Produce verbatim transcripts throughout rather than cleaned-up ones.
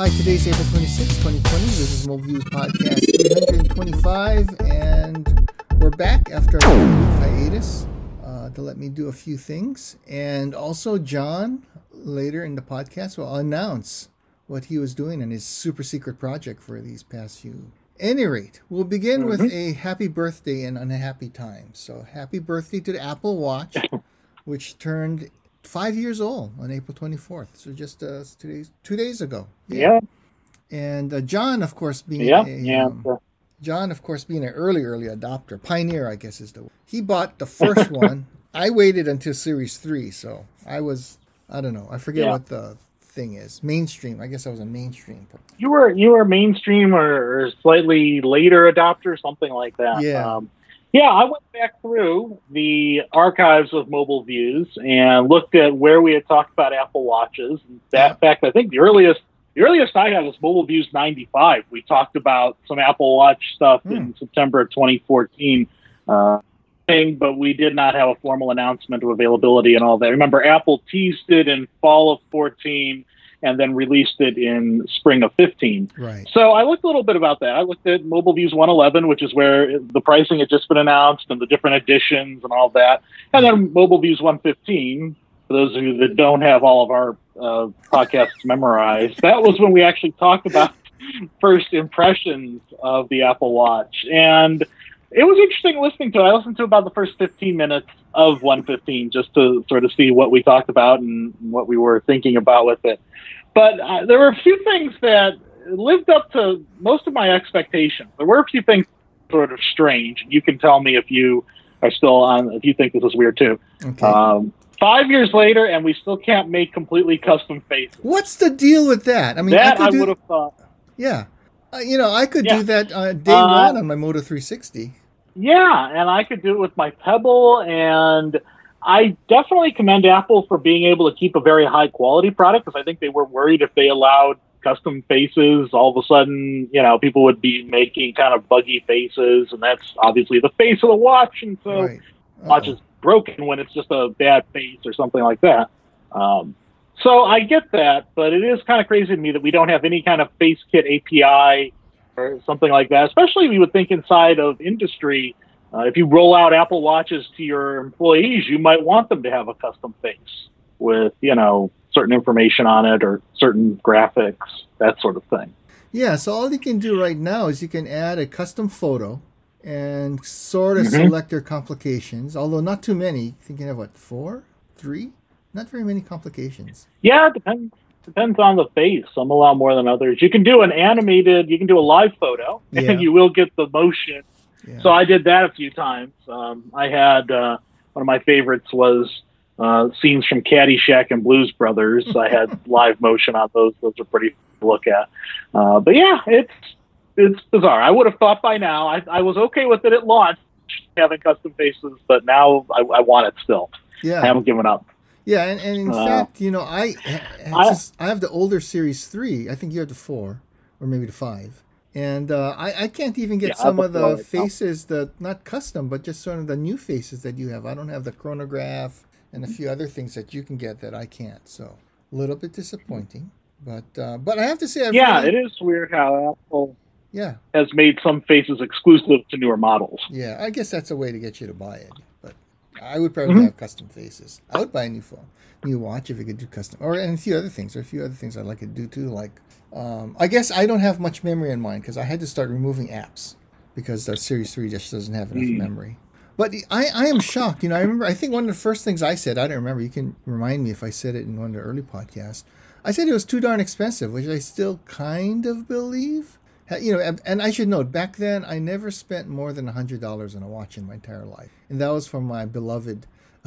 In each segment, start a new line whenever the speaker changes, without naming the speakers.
Hi, today's April twenty-sixth, twenty twenty. This is Mobile Views Podcast three twenty-five, and we're back after a week hiatus uh, to let me do a few things. And also, John, later in the podcast, will announce what he was doing in his super secret project for these past few. Any rate, we'll begin mm-hmm. with a happy birthday and unhappy time. So, happy birthday to the Apple Watch, which turned five years old on April twenty-fourth. So just uh, two days two days ago.
Yeah.
yeah. And uh, John, of course, being
yeah.
a
yeah.
Um, John, of course, being an early early adopter, pioneer, I guess is the word. He bought the first one. I waited until Series three, so I was I don't know. I forget yeah. what the thing is. Mainstream. I guess I was a mainstream.
You were you were mainstream or, or slightly later adopter, something like that.
Yeah.
Um, Yeah, I went back through the archives of Mobile Views and looked at where we had talked about Apple Watches. In that fact, I think the earliest the earliest I had was Mobile Views ninety-five. We talked about some Apple Watch stuff hmm. in September of twenty fourteen, uh, but we did not have a formal announcement of availability and all that. Remember, Apple teased it in fall of fourteen and then released it in spring of fifteen.
Right.
So I looked a little bit about that. I looked at Mobile Views one eleven, which is where the pricing had just been announced and the different editions and all that. And then Mobile Views one fifteen, for those of you that don't have all of our uh, podcasts memorized, that was when we actually talked about first impressions of the Apple Watch. And it was interesting listening to it. I listened to about the first fifteen minutes of one fifteen just to sort of see what we talked about and what we were thinking about with it. But uh, there were a few things that lived up to most of my expectations. There were a few things sort of strange. You can tell me if you are still on, if you think this is weird too.
Okay.
Um, five years later, and we still can't make completely custom faces.
What's the deal with that? I mean,
that
I,
I
do,
would have thought.
Yeah. Uh, you know, I could
yeah.
do that uh, day
uh,
one on my Moto three sixty.
Yeah, and I could do it with my Pebble, and I definitely commend Apple for being able to keep a very high quality product, because I think they were worried if they allowed custom faces, all of a sudden, you know, people would be making kind of buggy faces, and that's obviously the face of the watch, and so
right.
the watch is broken when it's just a bad face or something like that. Um, so I get that, but it is kind of crazy to me that we don't have any kind of face kit A P I or something like that, especially we would think inside of industry. Uh, if you roll out Apple Watches to your employees, you might want them to have a custom face with, you know, certain information on it or certain graphics, that sort of thing.
Yeah, so all you can do right now is you can add a custom photo and sort of
mm-hmm.
select their complications, although not too many. I think you have, what, four? Three? Not very many complications.
Yeah, it depends. Depends on the face. Some allow more than others. You can do an animated, you can do a live photo,
yeah.
and you will get the motion.
Yeah.
So I did that a few times. Um, I had uh, one of my favorites was uh, scenes from Caddyshack and Blues Brothers. I had live motion on those. Those are pretty fun to look at. Uh, but yeah, it's it's bizarre. I would have thought by now. I, I was okay with it at launch, having custom faces, but now I, I want it still.
Yeah,
I haven't given up.
Yeah, and, and in uh, fact, you know, I I, just, I have the older Series three. I think you have the four, or maybe the five. And uh, I, I can't even get yeah, some of the faces that, not custom, but just sort of the new faces that you have. I don't have the chronograph and a few other things that you can get that I can't. So a little bit disappointing. But uh, but I have to say, I've
yeah,
really,
it is weird how Apple
yeah.
has made some faces exclusive to newer models.
Yeah, I guess that's a way to get you to buy it. But I would probably
mm-hmm.
have custom faces. I would buy a new phone, new watch if you could do custom, or and a few other things. There are a few other things I'd like to do too, like. Um, I guess I don't have much memory in mine because I had to start removing apps because the Series three just doesn't have enough mm. memory. But I, I am shocked. You know, I remember, I think one of the first things I said, I don't remember, you can remind me if I said it in one of the early podcasts. I said it was too darn expensive, which I still kind of believe. You know, and I should note, back then, I never spent more than one hundred dollars on a watch in my entire life. And that was from my beloved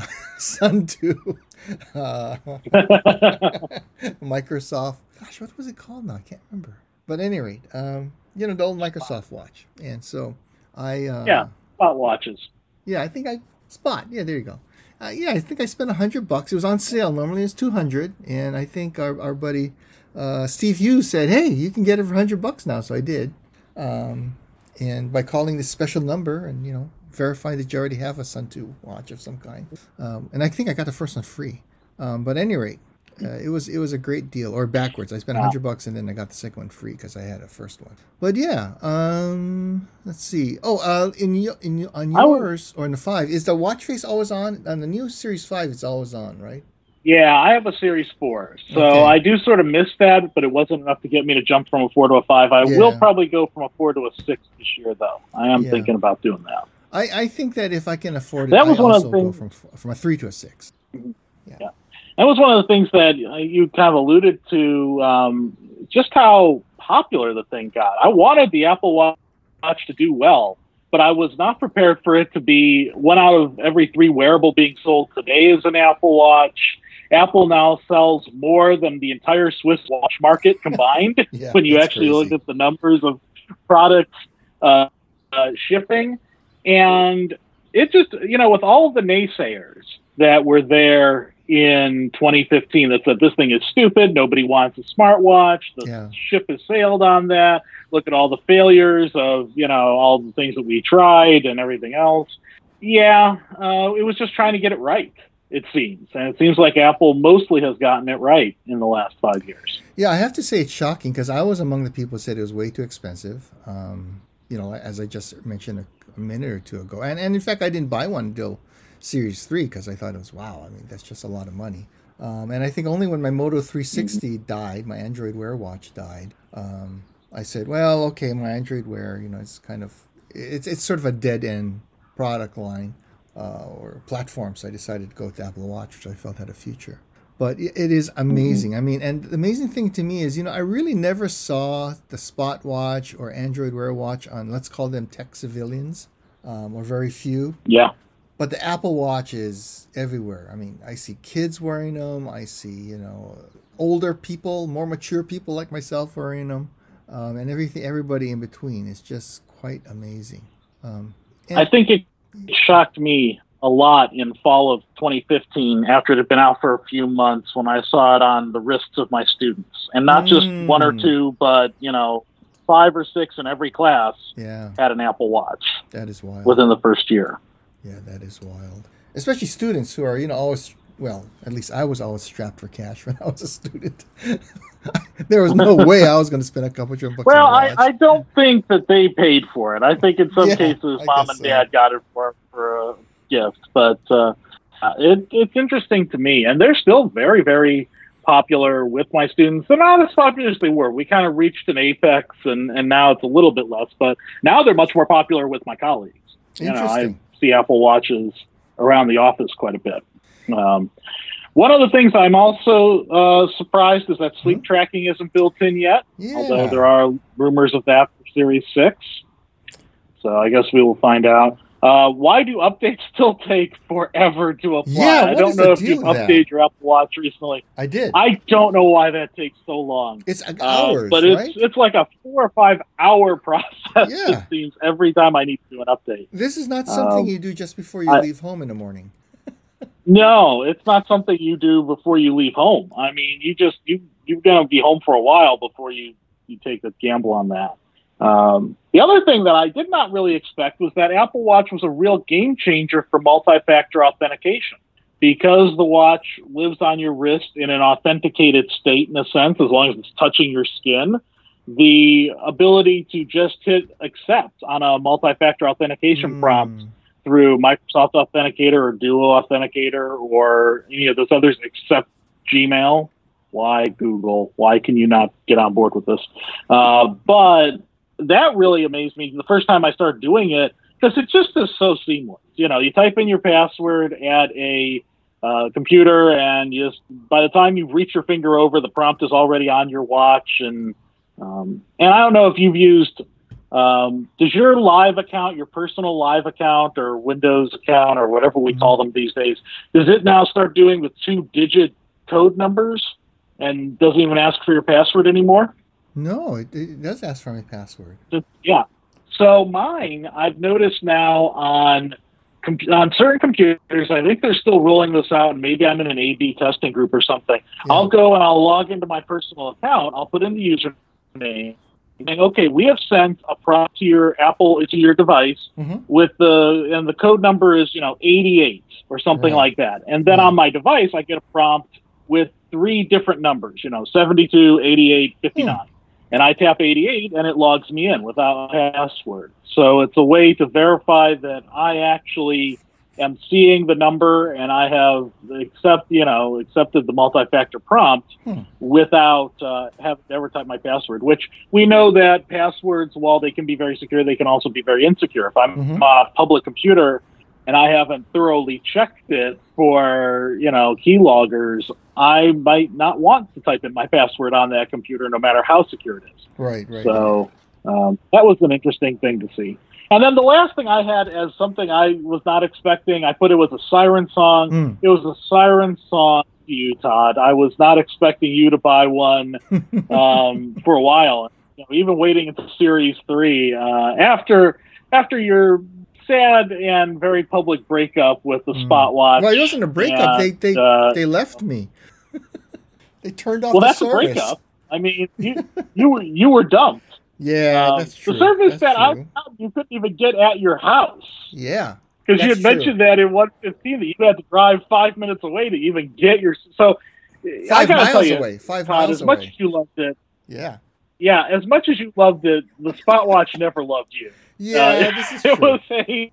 Sun two uh, Microsoft. Gosh, what was it called now? I can't remember. But at any rate, um, you know, the old Microsoft watch. And so I... Uh,
yeah, Spot watches.
Yeah, I think I... Spot. Yeah, there you go. Uh, yeah, I think I spent one hundred bucks. It was on sale. Normally it's two hundred. And I think our, our buddy uh, Steve Hughes said, hey, you can get it for one hundred bucks now. So I did. Um, and by calling this special number and, you know, verify that you already have a Sun two watch of some kind. Um, and I think I got the first one free. Um, but at any rate, Uh, it was it was a great deal, or backwards. I spent a
Wow.
hundred bucks and then I got the second one free because I had a first one. But yeah, um, let's see. Oh, uh, in your in your, on
I would-
yours or in the five, is the watch face always on? On the new Series Five, it's always on, right?
Yeah, I have a Series four, so
Okay.
I do sort of miss that, but it wasn't enough to get me to jump from a four to a five. I
Yeah.
will probably go from a four to a six this year, though. I am
Yeah.
thinking about doing that.
I, I think that if I can afford it,
That was
I
one of
also
the
go
things-
from f- from a three to a six.
That was one of the things that uh, you kind of alluded to, um, just how popular the thing got. I wanted the Apple Watch to do well, but I was not prepared for it to be one out of every three wearable being sold today is an Apple Watch. Apple now sells more than the entire Swiss watch market combined
Yeah,
when you
that's
actually
crazy.
look at the numbers of products uh, uh, shipping. And it just, you know, with all of the naysayers that were there in twenty fifteen that said this thing is stupid, nobody wants a smartwatch, the
Yeah.
ship has sailed on that, look at all the failures of, you know, all the things that we tried and everything else. Yeah, uh, it was just trying to get it right, it seems. And it seems like Apple mostly has gotten it right in the last five years.
Yeah, I have to say it's shocking because I was among the people who said it was way too expensive. Um, you know, as I just mentioned a, a minute or two ago, and and in fact, I didn't buy one until Series three because I thought it was wow. I mean, that's just a lot of money. Um, and I think only when my Moto three sixty died, my Android Wear watch died, um, I said, well, okay, my Android Wear, you know, it's kind of it's it's sort of a dead end product line uh, or platform. So I decided to go with the Apple Watch, which I felt had a future. But it it is amazing. I mean, and the amazing thing to me is, you know, I really never saw the Spot Watch or Android Wear watch on, let's call them tech civilians, um, or very few.
Yeah.
But the Apple Watch is everywhere. I mean, I see kids wearing them. I see, you know, older people, more mature people like myself wearing them, um, and everything. Everybody in between. It's just quite amazing. Um, and-
I think it shocked me a lot in fall of twenty fifteen after it had been out for a few months when I saw it on the wrists of my students. And not just
Mm.
one or two, but, you know, five or six in every class
yeah,
had an Apple Watch
that is wild.
within the first year.
Yeah, that is wild. Especially students who are, you know, always, well, at least I was always strapped for cash when I was a student. There was no way I was going to spend a couple of bucks
Well,
on a
I,
watch.
I don't think that they paid for it. I think in some
Yeah,
cases,
I
mom
guess
and
so.
dad got it for, for a gift. But uh, it, it's interesting to me. And they're still very, very popular with my students. They're not as popular as they were. We kind of reached an apex, and, and now it's a little bit less. But now they're much more popular with my colleagues. You know, I
Interesting.
see Apple Watches around the office quite a bit. Um, one of the things I'm also uh, surprised is that sleep tracking isn't built in yet,
Yeah.
although there are rumors of that for Series six. So I guess we will find out. Uh, why do updates still take forever to apply?
Yeah,
I
what
don't
is the
know if
deal
you've
with that?
updated your Apple Watch recently.
I did.
I don't know why that takes so long.
it's uh,
Uh,
hours,
but
right?
it's it's like a four or five hour process.
Yeah.
It seems every time I need to do an update.
This is not something
um,
you do just before you
I-
leave home in the morning.
No, it's not something you do before you leave home. I mean, you just you you're gonna be home for a while before you you take the gamble on that. Um, the other thing that I did not really expect was that Apple Watch was a real game changer for multi-factor authentication, because the watch lives on your wrist in an authenticated state, in a sense, as long as it's touching your skin. The ability to just hit accept on a multi-factor authentication
Mm.
prompt through Microsoft Authenticator or Duo Authenticator or any of those others except Gmail. Why, Google? Why can you not get on board with this? Uh, but that really amazed me the first time I started doing it, because it just is so seamless. You know, you type in your password at a uh, computer, and you just, by the time you reach your finger over, the prompt is already on your watch. And um, and I don't know if you've used... Um, does your live account, your personal live account or Windows account or whatever we call them these days, does it now start doing with two-digit code numbers and doesn't even ask for your password anymore?
No, it, it does ask for my password.
Just- yeah. So mine, I've noticed now on com- on certain computers, I think they're still rolling this out, and maybe I'm in an A B testing group or something.
Yeah.
I'll go and I'll log into my personal account. I'll put in the username. And, okay, we have sent a prompt to your Apple, to your device
Mhm.
with the, and the code number is, you know, eighty-eight or something
Right.
like that. And then
Right.
on my device, I get a prompt with three different numbers, you know, seventy-two, eighty-eight, fifty-nine. Hmm. And I tap eighty-eight, and it logs me in without a password. So it's a way to verify that I actually am seeing the number, and I have accept, you know, accepted the multi-factor prompt hmm. without uh, having to ever type my password. Which we know that passwords, while they can be very secure, they can also be very insecure. If I'm mm-hmm. on a public computer and I haven't thoroughly checked it for, you know, keyloggers, I might not want to type in my password on that computer, no matter how secure it is.
Right, right.
So um, that was an interesting thing to see. And then the last thing I had as something I was not expecting, I put it was a siren song. Mm. It was a siren song to you, Todd. I was not expecting you to buy one um, for a while. You know, even waiting until Series three, uh, after after your sad and very public breakup with the mm. Spotwatch.
Well, it wasn't a breakup. And, they they uh, they left me. They turned off
well,
the
that's
service.
A breakup. I mean, you you were you were dumped.
Yeah, um, that's true.
The service
that's
that
true.
I found you couldn't even get at your house.
Yeah,
because you had true. mentioned that in one fifteen that you had to drive five minutes away to even get your. So
five
I gotta
miles
tell you,
away. Five
Todd,
miles
as much
away.
as you loved it.
Yeah.
Yeah, as much as you loved it, the Spotwatch never loved you.
Yeah,
uh,
this is
it
true.
Was a.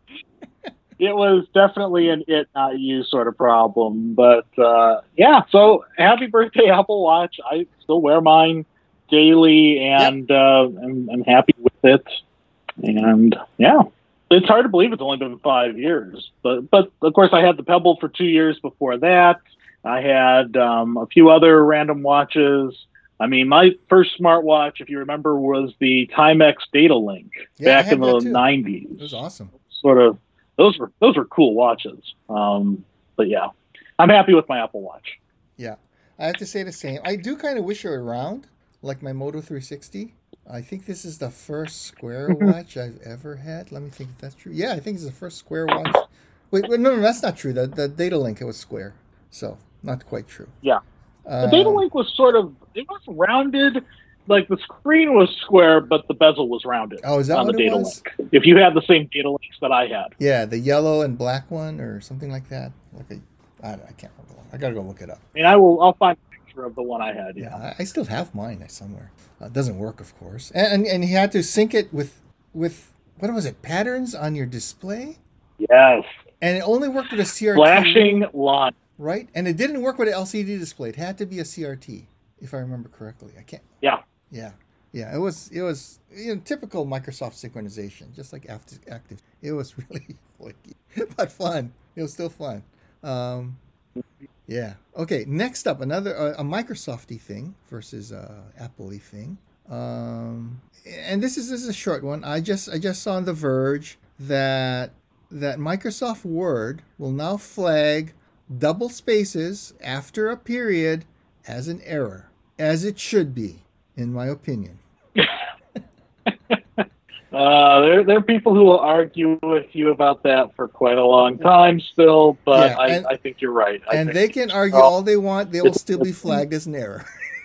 It was definitely an it not you sort of problem, but uh, yeah. So happy birthday, Apple Watch! I still wear mine daily, and yep. uh, I'm, I'm happy with it. And yeah, it's hard to believe it's only been five years. But but of course, I had the Pebble for two years before that. I had um, a few other random watches. I mean, my first smartwatch, if you remember, was the Timex Data Link
yeah,
back in the nineties.
It was awesome.
Sort of. Those were those were cool watches. Um, but yeah, I'm happy with my Apple Watch.
Yeah, I have to say the same. I do kind of wish it were around, like my Moto three sixty. I think this is the first square watch I've ever had. Let me think if that's true. Yeah, I think it's the first square watch. Wait, wait no, no, that's not true. The the Data Link, it was square, so not quite true.
Yeah,
uh,
the Data Link was sort of it was rounded. Like the screen was square, but the bezel was rounded.
Oh, is that
on
what
the
it
Data
was?
Link. If you had the same Data Links that I had.
Yeah, the yellow and black one, or something like that. Like a, I, I can't remember. I gotta go look it up.
I mean, I will. I'll find a picture of the one I had. Yeah,
yeah I, I still have mine somewhere. Uh, it doesn't work, of course. And, and and he had to sync it with with what was it? Patterns on your display.
Yes.
And it only worked with a C R T.
Flashing line.
Right, and it didn't work with an L C D display. It had to be a C R T, if I remember correctly. I can't.
Yeah.
Yeah. Yeah, it was it was you know, typical Microsoft synchronization, just like Active. Active. It was really flaky, but fun. It was still fun. Um, yeah. Okay. Next up, another uh, a Microsofty thing versus a Apple-y thing. Um, and this is, this is a short one. I just I just saw on The Verge that that Microsoft Word will now flag double spaces after a period as an error, as it should be, in my opinion.
uh, there, there are people who will argue with you about that for quite a long time still, but yeah, and, I, I think you're right. I
and
think
they can argue all they want. They will still be flagged as an error.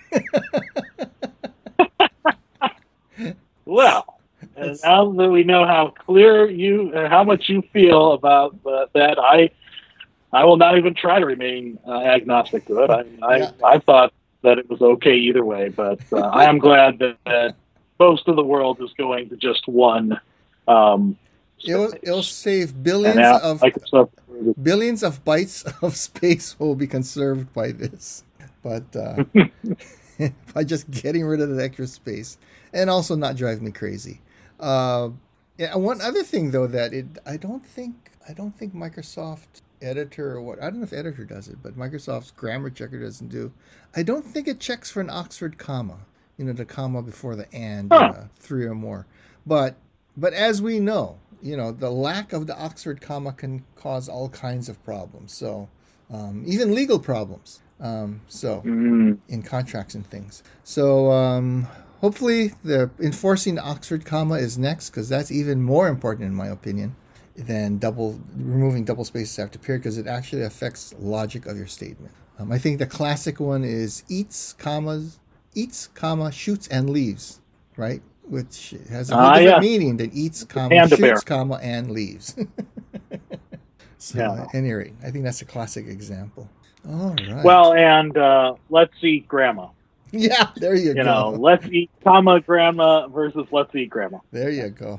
Well, and now that we know how clear you, uh, how much you feel about uh, that, I I will not even try to remain uh, agnostic to it. I, I, yeah. I thought that it was okay either way, but uh, I am glad that, that most of the world is going to just one. Um,
it'll, it'll save billions
now,
of
Microsoft,
billions of bytes of space will be conserved by this, but uh, by just getting rid of the extra space and also not drive me crazy. Uh, yeah, one other thing though that it I don't think I don't think Microsoft Editor or what I don't know if Editor does it, but Microsoft's grammar checker doesn't do. I don't think it checks for an Oxford comma, you know, the comma before the and huh. uh, three or more. But but as we know, you know, the lack of the Oxford comma can cause all kinds of problems. So um, even legal problems. Um, so
mm.
in contracts and things. So um, hopefully the enforcing the Oxford comma is next, because that's even more important in my opinion than double removing double spaces after period, because it actually affects logic of your statement. Um, I think the classic one is eats, commas, eats, comma, shoots, and leaves, right? Which has a
uh,
different
yeah.
meaning than eats, comma,
and
shoots,
bear.
comma, and leaves. So
yeah.
at any rate, I think that's a classic example. All right.
Well, and uh, let's eat grandma.
Yeah, there you,
You
go.
know, let's eat comma grandma versus let's eat grandma.
There you go.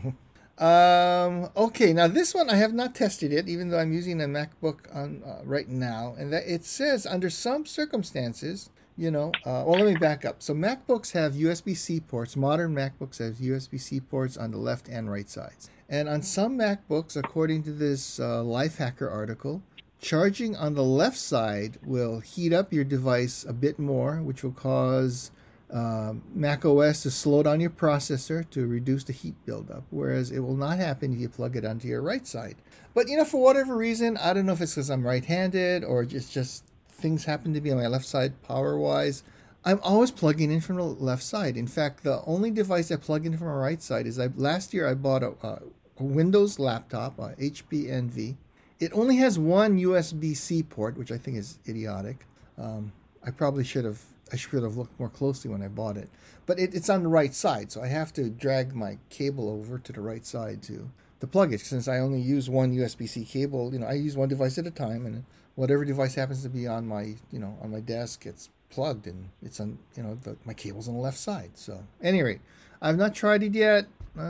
Um, okay, now this one I have not tested it, even though I'm using a MacBook on uh, right now, and that it says under some circumstances, you know. Uh, well, let me back up. So MacBooks have U S B-C ports. Modern MacBooks have U S B-C ports on the left and right sides, and on some MacBooks, according to this uh, Lifehacker article, charging on the left side will heat up your device a bit more, which will cause uh, Mac O S to slow down your processor to reduce the heat buildup, whereas it will not happen if you plug it onto your right side. But, you know, for whatever reason, I don't know if it's because I'm right-handed or just, just things happen to be on my left side power-wise, I'm always plugging in from the left side. In fact, the only device I plug in from my right side is I last year I bought a, a Windows laptop, a H P Envy. It only has one U S B-C port, which I think is idiotic. Um, I probably should have I should have looked more closely when I bought it. But it, it's on the right side, so I have to drag my cable over to the right side to, to plug it. Since I only use one U S B-C cable, you know, I use one device at a time, and whatever device happens to be on my, you know, on my desk, it's plugged, and it's on, you know, the, my cable's on the left side. So, at any rate, I've not tried it yet.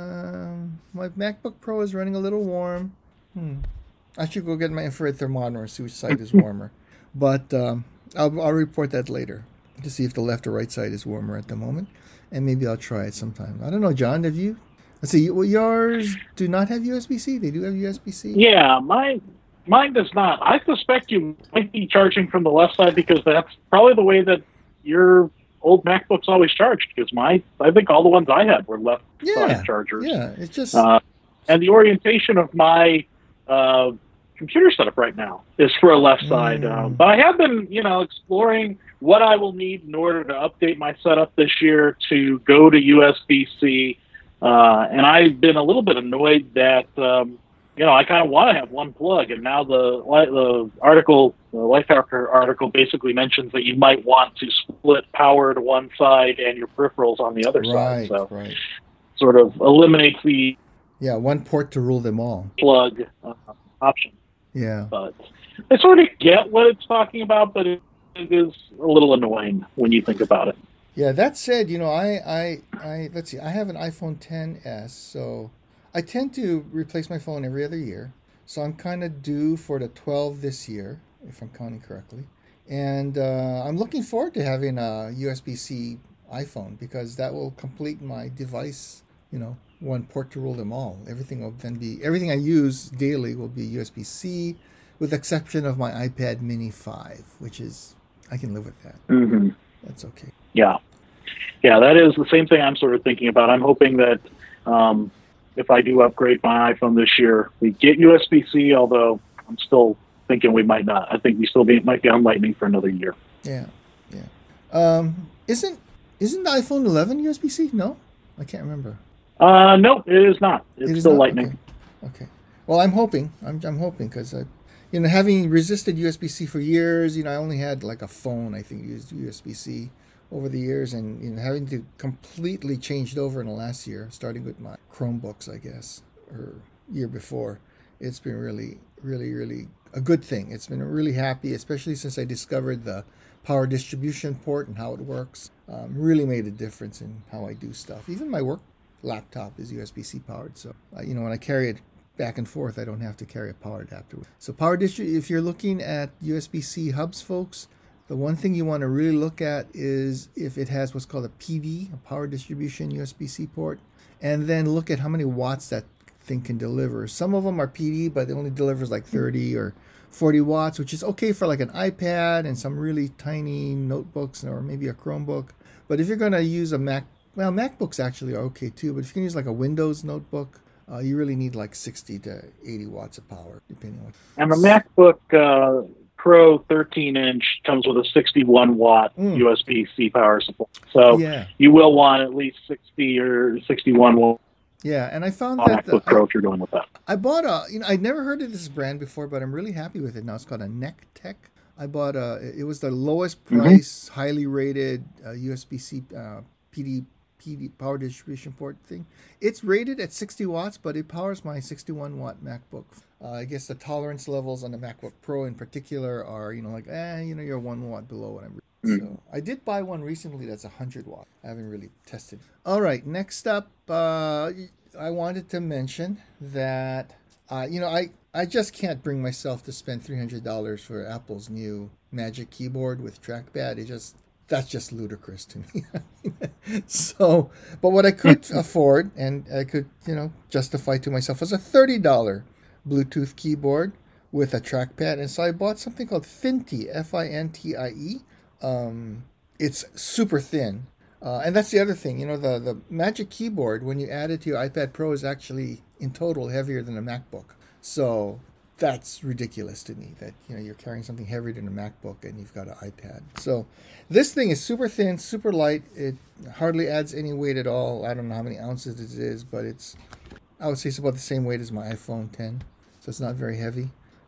Um, my MacBook Pro is running a little warm. Hmm. I should go get my infrared thermometer and see which side is warmer. But um, I'll, I'll report that later to see if the left or right side is warmer at the moment. And maybe I'll try it sometime. I don't know, John, have you? Let's see, well, yours do not have U S B-C? They do have U S B-C?
Yeah, mine, mine does not. I suspect you might be charging from the left side because that's probably the way that your old MacBooks always charged. Because my, I think all the ones I had were left
Yeah,
side chargers.
yeah, it's just...
Uh, and the orientation of my uh, computer setup right now is for a left side.
Mm.
Um, but I have been, you know, exploring what I will need in order to update my setup this year to go to U S B-C. Uh, and I've been a little bit annoyed that, um, you know, I kind of want to have one plug. And now the the article, the Lifehacker article basically mentions that you might want to split power to one side and your peripherals on the other
right,
side. So
right.
sort of eliminates the
Yeah, one port to rule them all.
plug uh, option.
Yeah.
But I sort of get what it's talking about, but it, it is a little annoying when you think about it.
Yeah, that said, you know, I, I, I, let's see, I have an iPhone X S, so I tend to replace my phone every other year. So I'm kind of due for the twelve this year, if I'm counting correctly. And uh, I'm looking forward to having a U S B-C iPhone because that will complete my device, you know, one port to rule them all. Everything will then be, everything I use daily will be U S B-C, with the exception of my iPad Mini five, which is, I can live with that.
Mm-hmm.
That's okay.
Yeah. Yeah, that is the same thing I'm sort of thinking about. I'm hoping that um, if I do upgrade my iPhone this year, we get U S B-C, although I'm still thinking we might not. I think we still be, might be on Lightning for another year.
Yeah, yeah. Um, isn't isn't the iPhone eleven U S B-C? No? I can't remember.
Uh, no, it is not. It's
It is
still
not?
Lightning.
Okay. okay. Well, I'm hoping. I'm, I'm hoping because I, you know, having resisted U S B-C for years, you know, I only had like a phone, I think, used U S B-C over the years, and you know, having to completely changed over in the last year, starting with my Chromebooks, I guess, or year before, it's been really, really, really a good thing. It's been really happy, especially since I discovered the power distribution port and how it works. Um, really made a difference in how I do stuff. Even my work laptop is U S B-C powered, so uh, you know, when I carry it back and forth, I don't have to carry a power adapter. So power distri- if you're looking at U S B-C hubs, folks, the one thing you want to really look at is if it has what's called a P D, a power distribution U S B-C port, and then look at how many watts that thing can deliver. Some of them are P D, but it only delivers like thirty or forty watts, which is okay for like an iPad and some really tiny notebooks or maybe a Chromebook. But if you're going to use a Mac, well, MacBooks actually are okay too, but if you can use like a Windows notebook, uh, you really need like sixty to eighty watts of power, depending on.
And the MacBook uh, Pro thirteen inch comes with a sixty-one watt
Mm.
U S B-C power supply. So
Yeah.
you will want at least sixty or sixty-one watt
Yeah, and I found that the,
MacBook Pro if you're going with that.
I bought a, you know, I'd never heard of this brand before, but I'm really happy with it now. It's called a NeckTech. I bought a, it was the lowest price, mm-hmm. highly rated uh, U S B-C uh, P D P D power distribution port thing. It's rated at sixty watts, but it powers my sixty-one watt MacBook. Uh, I guess the tolerance levels on the MacBook Pro in particular are, you know, like, eh, you know, you're one watt below what I'm. So I did buy one recently that's one hundred watt. I haven't really tested. All right, next up, uh, I wanted to mention that, uh, you know, I, I just can't bring myself to spend three hundred dollars for Apple's new Magic Keyboard with trackpad. It just, that's just ludicrous to me. So, but what I could afford and I could, you know, justify to myself was a thirty dollars Bluetooth keyboard with a trackpad. And so I bought something called Fintie, F I N T I E. Um, it's super thin. Uh, and that's the other thing, you know, the, the Magic Keyboard, when you add it to your iPad Pro, is actually in total heavier than a MacBook. So that's ridiculous to me that, you know, you're carrying something heavier than a MacBook and you've got an iPad. So this thing is super thin, super light. It hardly adds any weight at all. I don't know how many ounces it is, but it's, I would say it's about the same weight as my iPhone ten. So it's not very heavy.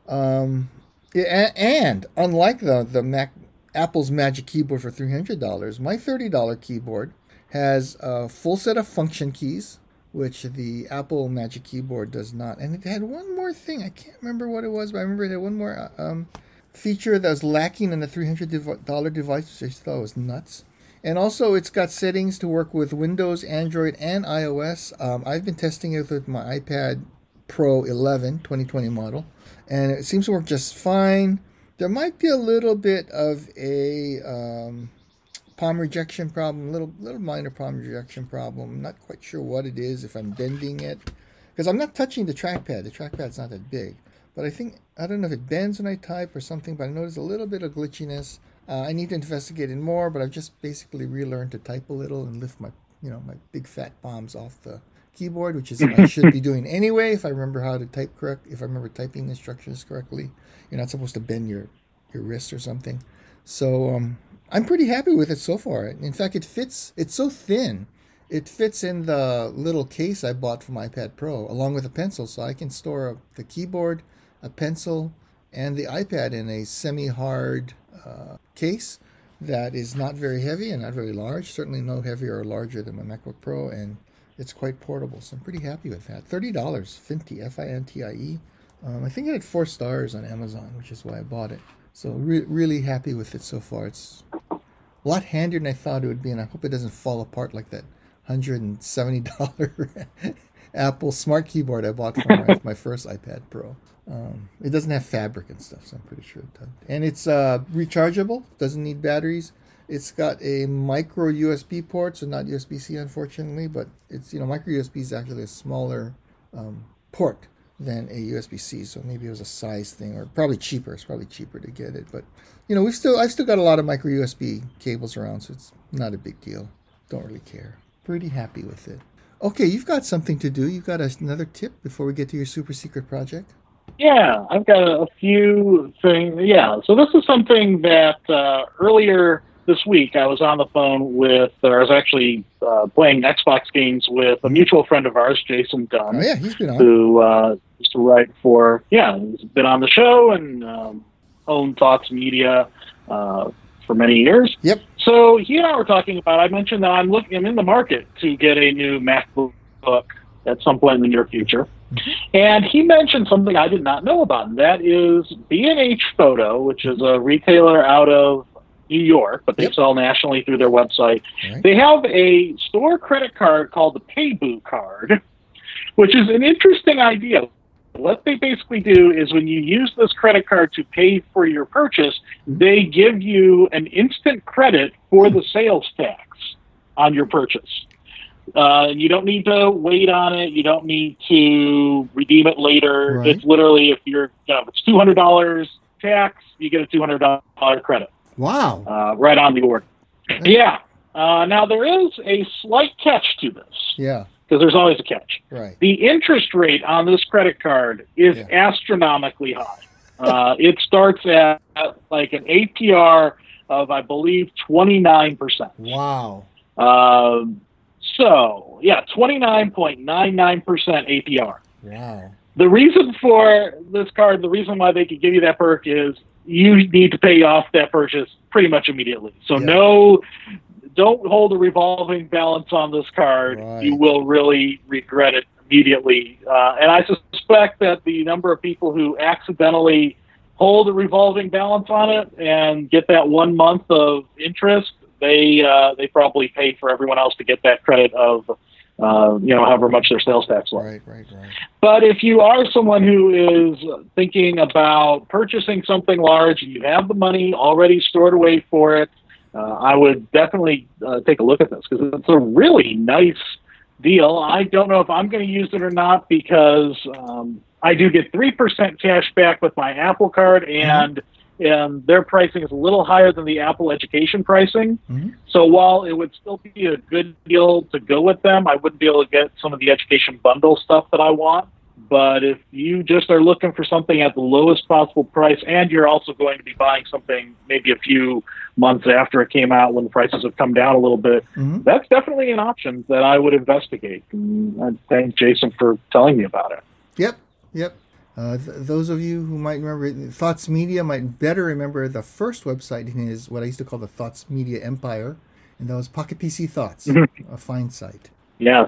Um, yeah, and unlike the, the Mac, Apple's Magic Keyboard for three hundred dollars, my thirty dollars keyboard has a full set of function keys, which the Apple Magic Keyboard does not. And it had one more thing. I can't remember what it was, but I remember it had one more um, feature that was lacking in the three hundred dollars device, which I thought was nuts. And also, it's got settings to work with Windows, Android, and iOS. Um, I've been testing it with my iPad Pro eleven twenty twenty model, and it seems to work just fine. There might be a little bit of a um, palm rejection problem, little little minor palm rejection problem. I'm not quite sure what it is, if I'm bending it. Because I'm not touching the trackpad. The trackpad's not that big. But I think, I don't know if it bends when I type or something, but I noticed a little bit of glitchiness. Uh, I need to investigate it more, but I've just basically relearned to type a little and lift my, you know, my big fat palms off the keyboard, which is what I should be doing anyway if I remember how to type correct, if I remember typing instructions correctly. You're not supposed to bend your, your wrist or something. So um, I'm pretty happy with it so far. In fact, it fits. It's so thin. It fits in the little case I bought for my iPad Pro along with a pencil. So I can store a, the keyboard, a pencil, and the iPad in a semi-hard uh, case that is not very heavy and not very large. Certainly no heavier or larger than my MacBook Pro. And it's quite portable. So I'm pretty happy with that. thirty dollars, Fintie, F I N T I E. Um, I think it had four stars on Amazon, which is why I bought it. So re- really happy with it so far. It's a lot handier than I thought it would be, and I hope it doesn't fall apart like that one hundred seventy dollars Apple Smart Keyboard I bought for my, my first iPad Pro. Um, it doesn't have fabric and stuff, so I'm pretty sure it does. And it's uh, rechargeable, doesn't need batteries. It's got a micro U S B port, so not U S B C, unfortunately, but it's, you know, micro U S B is actually a smaller um, port than a U S B C, so maybe it was a size thing, or probably cheaper. It's probably cheaper to get it, but you know, we've still I've still got a lot of micro U S B cables around, so it's not a big deal. Don't really care. Pretty happy with it. Okay, you've got something to do. You've got another tip before we get to your super secret project.
Yeah, I've got a few things. Yeah, so this is something that uh, earlier this week I was on the phone with, or I was actually uh, playing Xbox games with a mutual friend of ours, Jason Dunn.
Oh, yeah, he's been on.
Who uh, used to write for, yeah, he's been on the show and um, owned Thoughts Media uh, for many years.
Yep.
So he and I were talking about, I mentioned that I'm looking, I'm in the market to get a new MacBook at some point in the near future. Mm-hmm. And he mentioned something I did not know about, and that is B and H Photo, which is a retailer out of New York, but they yep. sell nationally through their website. Right. They have a store credit card called the Paybu card, which is an interesting idea. What they basically do is when you use this credit card to pay for your purchase, they give you an instant credit for the sales tax on your purchase. Uh, you don't need to wait on it. You don't need to redeem it later. Right. It's literally, if you're, you know, if it's two hundred dollars tax, you get a two hundred dollars credit.
Wow.
Uh, right on the order. Yeah. Uh, now, there is a slight catch to this.
Yeah.
Because there's always a catch.
Right.
The interest rate on this credit card is yeah. astronomically high. Uh, it starts at, at like an A P R of, I believe, twenty-nine percent.
Wow.
Um, so, yeah, twenty-nine point nine nine percent A P R.
Wow. The
reason for this card, the reason why they could give you that perk is you need to pay off that purchase pretty much immediately. So yeah. no don't hold a revolving balance on this card.
Right.
You will really regret it immediately. Uh, and I suspect that the number of people who accidentally hold a revolving balance on it and get that one month of interest, they uh, they probably pay for everyone else to get that credit of, uh, you know, however much their sales tax was.
Right, right, right.
But if you are someone who is thinking about purchasing something large and you have the money already stored away for it, uh, I would definitely uh, take a look at this because it's a really nice deal. I don't know if I'm going to use it or not because um, I do get three percent cash back with my Apple card, and mm-hmm. and their pricing is a little higher than the Apple Education pricing. Mm-hmm. So while it would still be a good deal to go with them, I wouldn't be able to get some of the education bundle stuff that I want. But if you just are looking for something at the lowest possible price, and you're also going to be buying something maybe a few months after it came out when the prices have come down a little bit, mm-hmm. that's definitely an option that I would investigate. And I thank Jason for telling me about it.
Yep, yep. Uh, th- those of you who might remember it, Thoughts Media might better remember the first website in his, what I used to call the Thoughts Media empire, and that was Pocket P C Thoughts, mm-hmm. a fine site.
Yes.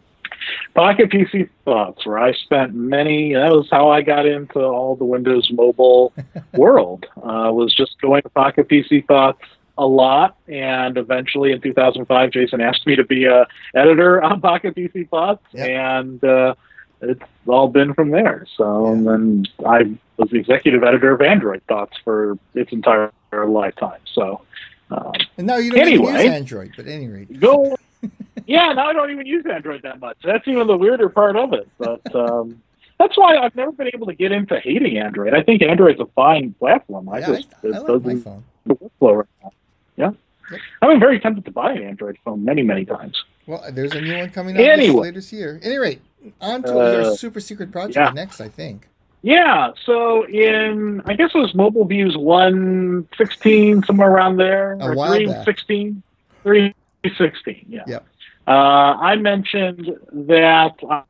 Pocket P C Thoughts, where I spent many, that was how I got into all the Windows Mobile world, uh, was just going to Pocket P C Thoughts a lot, and eventually in two thousand five, Jason asked me to be a editor on Pocket P C Thoughts, yep. and uh, it's all been from there. So yeah. and then I was the executive editor of Android Thoughts for its entire lifetime. So, um,
and now you don't
anyway,
even use Android, but at any rate.
Go. Yeah, now I don't even use Android that much. That's even the weirder part of it. But um, that's why I've never been able to get into hating Android. I think Android's a fine platform. I
yeah,
just
I,
it
I like
doesn't
my phone.
the workflow right now. Yeah,
yep.
I've been very tempted to buy an Android phone many, many times.
Well, there's a new one coming out
anyway.
this later this year. At any rate, on to
uh,
your super secret project
yeah.
next, I think.
Yeah, so in, I guess it was Mobile Views one sixteen, somewhere around there,
a
or
while
three sixteen, three sixteen, yeah.
Yep.
Uh, I mentioned that uh,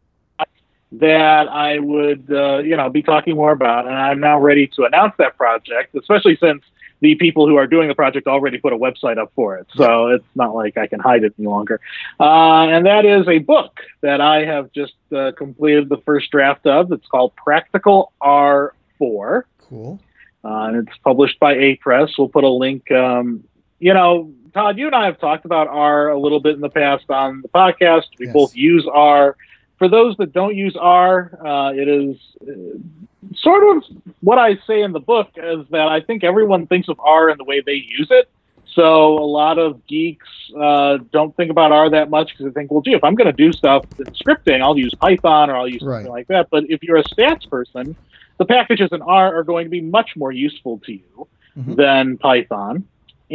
that I would, uh, you know, be talking more about, and I'm now ready to announce that project, especially since the people who are doing the project already put a website up for it. So it's not like I can hide it any longer. Uh, and that is a book that I have just uh, completed the first draft of. It's called Practical R four.
Cool.
Uh, and it's published by A-Press. We'll put a link, um, you know, Todd, you and I have talked about R a little bit in the past on the podcast. We
yes.
both use R. For those that don't use R, uh, it is uh, sort of what I say in the book is that I think everyone thinks of R in the way they use it. So a lot of geeks uh, don't think about R that much because they think, well, gee, if I'm going to do stuff in scripting, I'll use Python or I'll use
right.
something like that. But if you're a stats person, the packages in R are going to be much more useful to you mm-hmm. than Python.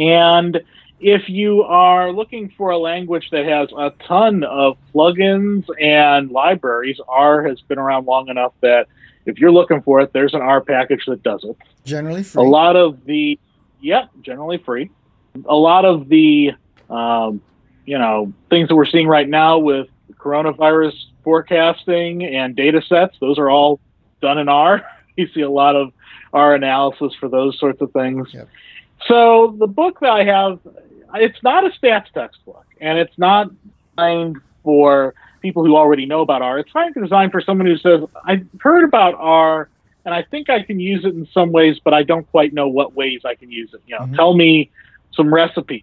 And if you are looking for a language that has a ton of plugins and libraries, R has been around long enough that if you're looking for it, there's an R package that does it.
Generally free.
A lot of the, yep, generally free. A lot of the, um, you know, things that we're seeing right now with coronavirus forecasting and data sets, those are all done in R. You see a lot of R analysis for those sorts of things.
Yep.
So the book that I have, it's not a stats textbook, and it's not designed for people who already know about R. It's kind of designed for someone who says, I've heard about R, and I think I can use it in some ways, but I don't quite know what ways I can use it. You know, mm-hmm. tell me some recipes.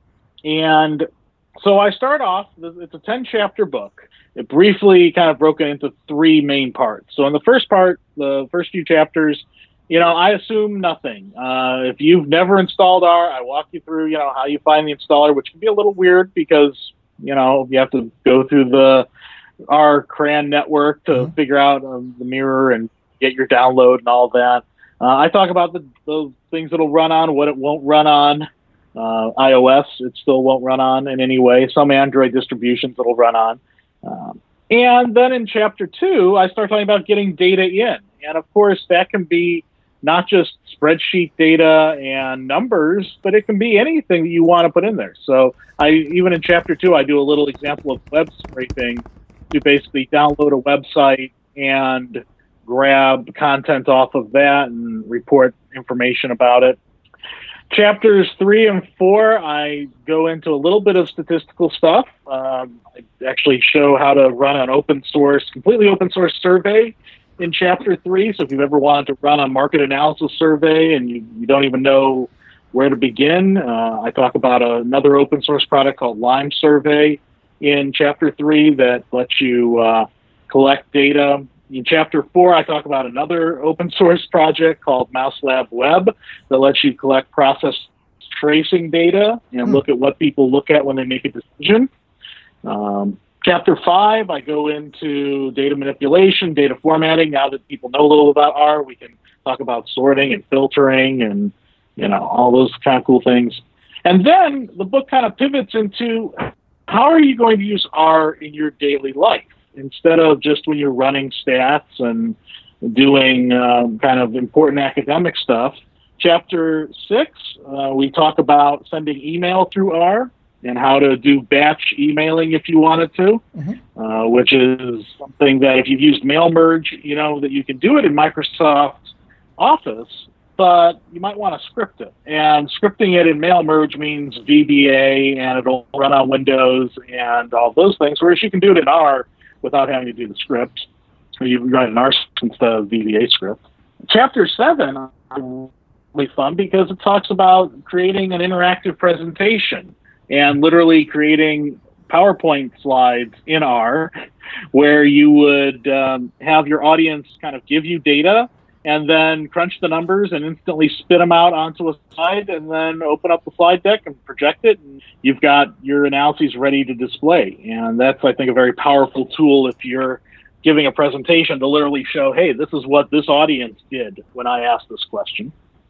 And so I start off, it's a ten-chapter book. It briefly kind of broken into three main parts. So in the first part, the first few chapters, you know, I assume nothing. Uh, if you've never installed R, I walk you through, you know, how you find the installer, which can be a little weird because, you know, you have to go through the R CRAN network to mm-hmm. figure out um, the mirror and get your download and all that. Uh, I talk about the, the things it'll run on, what it won't run on. Uh, iOS, it still won't run on in any way. Some Android distributions it'll run on. Um, and then in chapter two, I start talking about getting data in. And of course, that can be not just spreadsheet data and numbers, but it can be anything that you want to put in there. So I, even in chapter two, I do a little example of web scraping to basically download a website and grab content off of that and report information about it. chapters three and four, I go into a little bit of statistical stuff. Um, I actually show how to run an open source, completely open source survey in chapter three. So if you've ever wanted to run a market analysis survey and you, you don't even know where to begin, uh, I talk about a, another open source product called Lime Survey in chapter three that lets you uh, collect data. In chapter four, I talk about another open source project called Mouse Lab Web that lets you collect process tracing data and look at what people look at when they make a decision. Um, chapter five, I go into data manipulation, data formatting. Now that people know a little about R, we can talk about sorting and filtering and, you know, all those kind of cool things. And then the book kind of pivots into how are you going to use R in your daily life instead of just when you're running stats and doing um, kind of important academic stuff. Chapter six, uh, we talk about sending email through R and how to do batch emailing if you wanted to, mm-hmm. uh, which is something that if you've used mail merge, you know that you can do it in Microsoft Office, but you might want to script it. And scripting it in mail merge means V B A, and it'll run on Windows and all those things, whereas you can do it in R without having to do the script. So you run an R instead of V B A script. Chapter seven is really fun because it talks about creating an interactive presentation and literally creating PowerPoint slides in R where you would um, have your audience kind of give you data and then crunch the numbers and instantly spit them out onto a slide and then open up the slide deck and project it. And you've got your analyses ready to display. And that's, I think, a very powerful tool if you're giving a presentation to literally show, hey, this is what this audience did when I asked this question.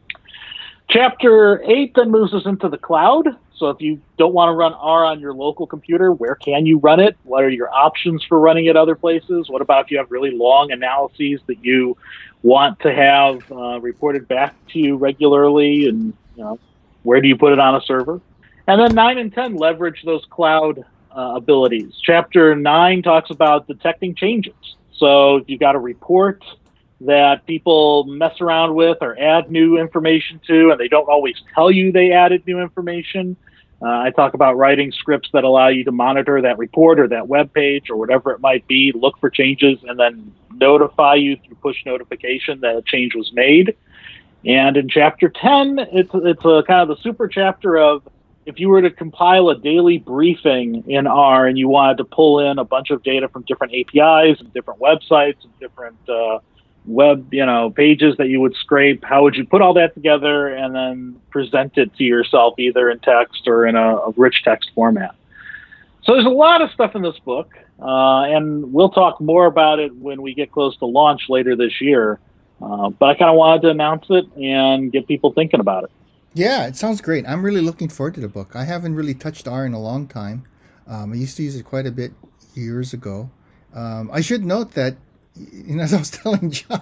Chapter eight then moves us into the cloud. So if you don't want to run R on your local computer, where can you run it? What are your options for running it other places? What about if you have really long analyses that you want to have uh, reported back to you regularly? And you know, where do you put it on a server? And then nine and ten leverage those cloud uh, abilities. Chapter nine talks about detecting changes. So if you've got a report that people mess around with or add new information to, and they don't always tell you they added new information. Uh, I talk about writing scripts that allow you to monitor that report or that web page or whatever it might be, look for changes, and then notify you through push notification that a change was made. And in chapter ten, it's it's a kind of the super chapter of if you were to compile a daily briefing in R and you wanted to pull in a bunch of data from different A P Is and different websites and different uh, web, you know, pages that you would scrape, how would you put all that together and then present it to yourself either in text or in a, a rich text format? So there's a lot of stuff in this book, uh, and we'll talk more about it when we get close to launch later this year. Uh, but I kind of wanted to announce it and get people thinking about it.
Yeah, it sounds great. I'm really looking forward to the book. I haven't really touched R in a long time. Um, I used to use it quite a bit years ago. Um, I should note that, you know, as I was telling John,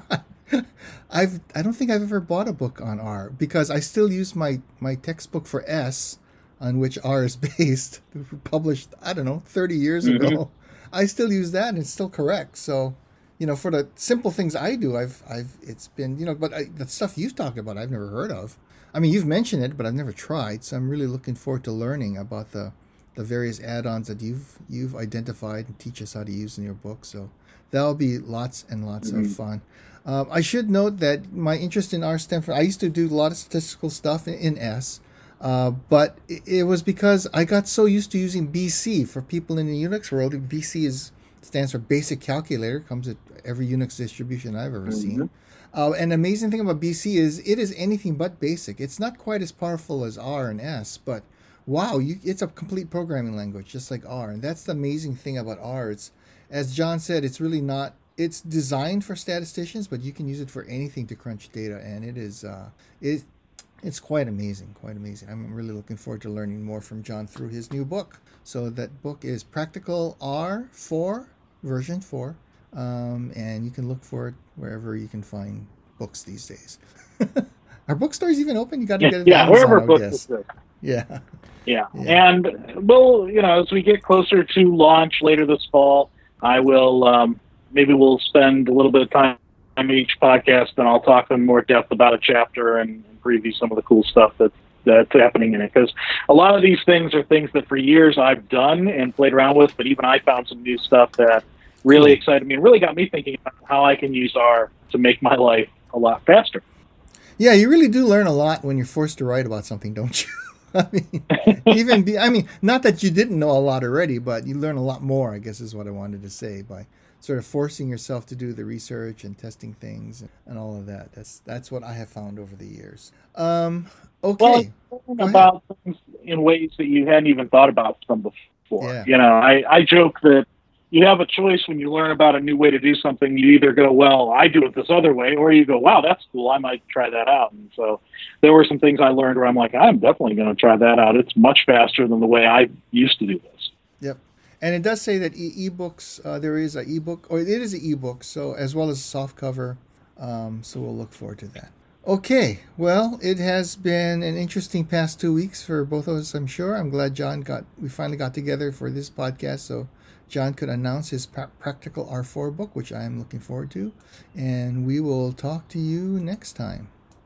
I've I don't think I've ever bought a book on R because I still use my, my textbook for S, on which R is based, published, I don't know, thirty years mm-hmm. ago. I still use that and it's still correct. So, you know, for the simple things I do, I've I've it's been, you know, but I, the stuff you've talked about, I've never heard of. I mean, you've mentioned it, but I've never tried. So I'm really looking forward to learning about the, the various add-ons that you've you've identified and teach us how to use in your book. So that'll be lots and lots mm-hmm. of fun. Um, I should note that my interest in R stemmed from, I used to do a lot of statistical stuff in, in S, uh, but it, it was because I got so used to using B C. For people in the Unix world, B C is stands for Basic Calculator, comes with every Unix distribution I've ever mm-hmm. seen. Uh, and the amazing thing about B C is it is anything but basic. It's not quite as powerful as R and S, but wow, you, it's a complete programming language, just like R. And that's the amazing thing about R. It's, as John said, it's really not, it's designed for statisticians, but you can use it for anything to crunch data. And it is, uh, it, it's quite amazing, quite amazing. I'm really looking forward to learning more from John through his new book. So that book is Practical R four, version four. Um, and you can look for it wherever you can find books these days. Are bookstores even open? You got to
yeah,
get it.
Yeah,
Amazon,
wherever
I
books
guess.
are.
Yeah.
yeah. Yeah. And we'll, you know, as we get closer to launch later this fall, I will, um, maybe we'll spend a little bit of time in each podcast and I'll talk in more depth about a chapter and, and preview some of the cool stuff that that's happening in it. Because a lot of these things are things that for years I've done and played around with, but even I found some new stuff that really excited me and really got me thinking about how I can use R to make my life a lot faster.
Yeah, you really do learn a lot when you're forced to write about something, don't you? I mean, even be, I mean, not that you didn't know a lot already, but you learn a lot more, I guess is what I wanted to say, by sort of forcing yourself to do the research and testing things and, and all of that. That's that's what I have found over the years. Um, okay.
Well, about things in ways that you hadn't even thought about from before.
Yeah.
You know, I, I joke that you have a choice when you learn about a new way to do something. You either go, well, I do it this other way, or you go, wow, that's cool. I might try that out. And so there were some things I learned where I'm like, I'm definitely going to try that out. It's much faster than the way I used to do this.
Yep. And it does say that e- ebooks, uh, there is an ebook, or it is an ebook, so as well as a soft cover. Um, so we'll look forward to that. Okay, well, it has been an interesting past two weeks for both of us, I'm sure. I'm glad John got, we finally got together for this podcast, so John could announce his pra- Practical R four book, which I am looking forward to. And we will talk to you next time.